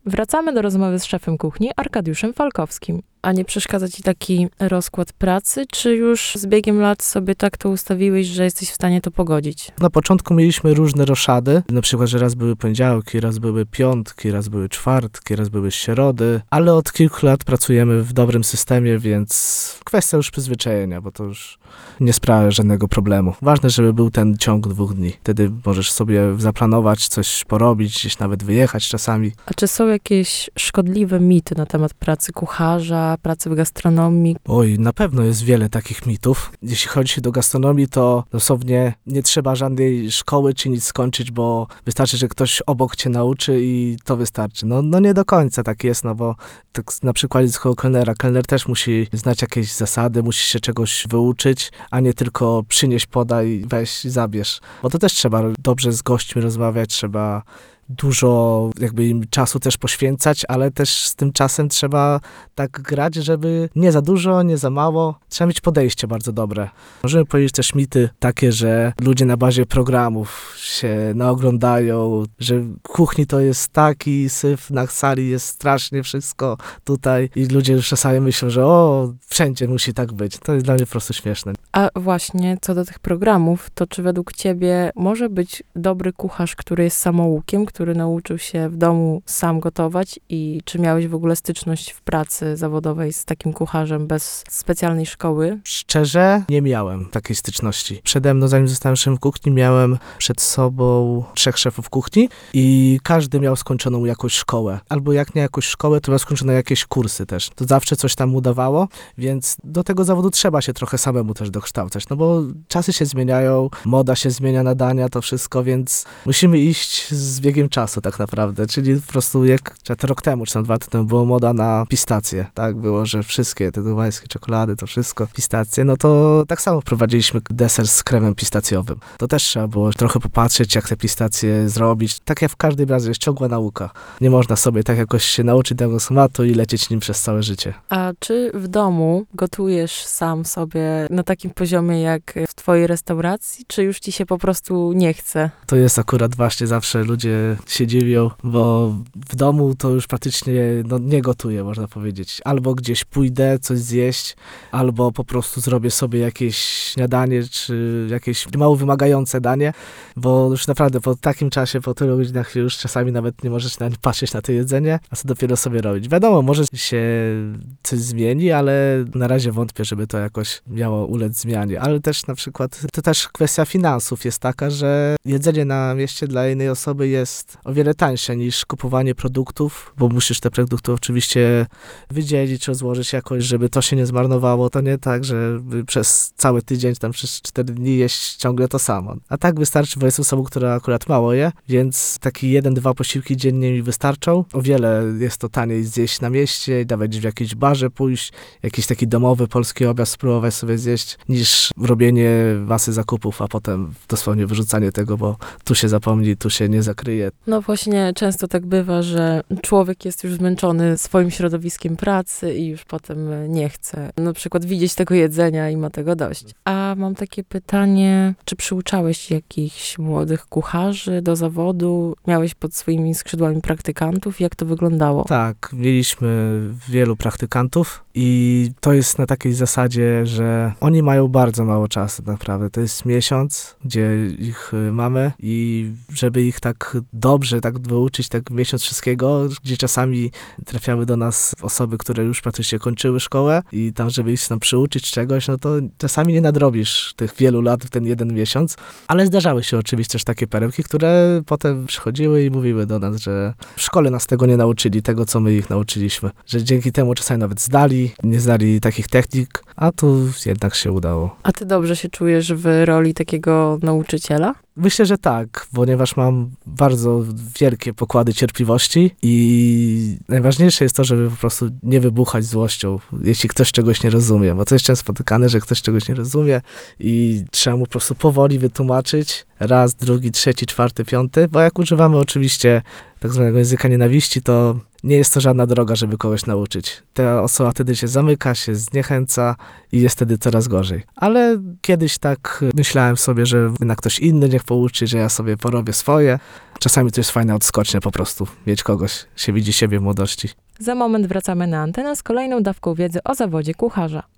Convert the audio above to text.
Wracamy do rozmowy z szefem kuchni Arkadiuszem Falkowskim. A nie przeszkadza ci taki rozkład pracy, czy już z biegiem lat sobie tak to ustawiłeś, że jesteś w stanie to pogodzić? Na początku mieliśmy różne roszady, na przykład, że raz były poniedziałki, raz były piątki, raz były czwartki, raz były środy, ale od kilku lat pracujemy w dobrym systemie, więc kwestia już przyzwyczajenia, bo to już nie sprawia żadnego problemu. Ważne, żeby był ten ciąg 2 dni. Wtedy możesz sobie zaplanować, coś porobić, gdzieś nawet wyjechać czasami. A czy są jakieś szkodliwe mity na temat pracy kucharza, pracy w gastronomii? Oj, na pewno jest wiele takich mitów. Jeśli chodzi do gastronomii, to dosłownie nie trzeba żadnej szkoły czy nic skończyć, bo wystarczy, że ktoś obok cię nauczy i to wystarczy. No nie do końca tak jest, no bo tak na przykładzie z kelnera. Kelner też musi znać jakieś zasady, musi się czegoś wyuczyć, a nie tylko przynieś, podaj, weź, zabierz. Bo to też trzeba dobrze z gośćmi rozmawiać, trzeba dużo jakby im czasu też poświęcać, ale też z tym czasem trzeba tak grać, żeby nie za dużo, nie za mało. Trzeba mieć podejście bardzo dobre. Możemy powiedzieć też mity takie, że ludzie na bazie programów się naoglądają, że w kuchni to jest taki syf, na sali jest strasznie wszystko tutaj i ludzie już czasami myślą, że wszędzie musi tak być. To jest dla mnie po prostu śmieszne. A właśnie co do tych programów, to czy według ciebie może być dobry kucharz, który jest samoukiem, który nauczył się w domu sam gotować i czy miałeś w ogóle styczność w pracy zawodowej z takim kucharzem bez specjalnej szkoły? Szczerze, nie miałem takiej styczności. Przede mną, zanim zostałem szefem kuchni, miałem przed sobą 3 szefów kuchni i każdy miał skończoną jakąś szkołę. Albo jak nie jakąś szkołę, to miał skończone jakieś kursy też. To zawsze coś tam udawało, więc do tego zawodu trzeba się trochę samemu też dokształcać, no bo czasy się zmieniają, moda się zmienia na dania, to wszystko, więc musimy iść z biegiem czasu tak naprawdę, czyli po prostu jak rok temu, czy tam 2 lata temu była moda na pistacje, tak? Było, że wszystkie te dubajskie czekolady, to wszystko pistacje, no to tak samo wprowadziliśmy deser z kremem pistacjowym. To też trzeba było trochę popatrzeć, jak te pistacje zrobić. Tak jak w każdym razie jest ciągła nauka. Nie można sobie tak jakoś się nauczyć tego smatu i lecieć nim przez całe życie. A czy w domu gotujesz sam sobie na takim poziomie jak w twojej restauracji, czy już ci się po prostu nie chce? To jest akurat właśnie zawsze ludzie się dziwią, bo w domu to już praktycznie nie gotuję, można powiedzieć. Albo gdzieś pójdę coś zjeść, albo po prostu zrobię sobie jakieś śniadanie, czy jakieś mało wymagające danie, bo już naprawdę po takim czasie, po tylu godzinach już czasami nawet nie możesz patrzeć na to jedzenie, a co dopiero sobie robić. Wiadomo, może się coś zmieni, ale na razie wątpię, żeby to jakoś miało ulec zmianie. Ale też na przykład, to też kwestia finansów jest taka, że jedzenie na mieście dla jednej osoby jest o wiele tańsze niż kupowanie produktów, bo musisz te produkty oczywiście wydzielić, rozłożyć jakoś, żeby to się nie zmarnowało. To nie tak, że przez cały tydzień, tam przez 4 dni jeść ciągle to samo. A tak wystarczy, bo jestem osobą, która akurat mało je, więc taki 1-2 posiłki dziennie mi wystarczą. O wiele jest to taniej zjeść na mieście i dawać w jakimś barze pójść, jakiś taki domowy polski obiad spróbować sobie zjeść, niż robienie masy zakupów, a potem dosłownie wyrzucanie tego, bo tu się zapomni, tu się nie zakryje. No właśnie, często tak bywa, że człowiek jest już zmęczony swoim środowiskiem pracy i już potem nie chce na przykład widzieć tego jedzenia i ma tego dość. A mam takie pytanie, czy przyuczałeś jakichś młodych kucharzy do zawodu? Miałeś pod swoimi skrzydłami praktykantów? Jak to wyglądało? Tak, mieliśmy wielu praktykantów i to jest na takiej zasadzie, że oni mają bardzo mało czasu naprawdę. To jest miesiąc, gdzie ich mamy i żeby ich tak dobrze tak wyuczyć, tak miesiąc wszystkiego, gdzie czasami trafiały do nas osoby, które już praktycznie kończyły szkołę i tam, żeby ich tam przyuczyć czegoś, no to czasami nie nadrobisz tych wielu lat w ten 1 miesiąc, ale zdarzały się oczywiście też takie perełki, które potem przychodziły i mówiły do nas, że w szkole nas tego nie nauczyli, tego co my ich nauczyliśmy, że dzięki temu czasami nawet nie znali takich technik, a tu jednak się udało. A ty dobrze się czujesz w roli takiego nauczyciela? Myślę, że tak, ponieważ mam bardzo wielkie pokłady cierpliwości i najważniejsze jest to, żeby po prostu nie wybuchać złością, jeśli ktoś czegoś nie rozumie, bo to jest często spotykane, że ktoś czegoś nie rozumie i trzeba mu po prostu powoli wytłumaczyć, raz, drugi, trzeci, czwarty, piąty, bo jak używamy oczywiście tak zwanego języka nienawiści, to nie jest to żadna droga, żeby kogoś nauczyć. Ta osoba wtedy się zamyka, się zniechęca i jest wtedy coraz gorzej. Ale kiedyś tak myślałem sobie, że na ktoś inny niech pouczy, że ja sobie porobię swoje. Czasami to jest fajna odskocznia po prostu, mieć kogoś, się widzi siebie w młodości. Za moment wracamy na antenę z kolejną dawką wiedzy o zawodzie kucharza.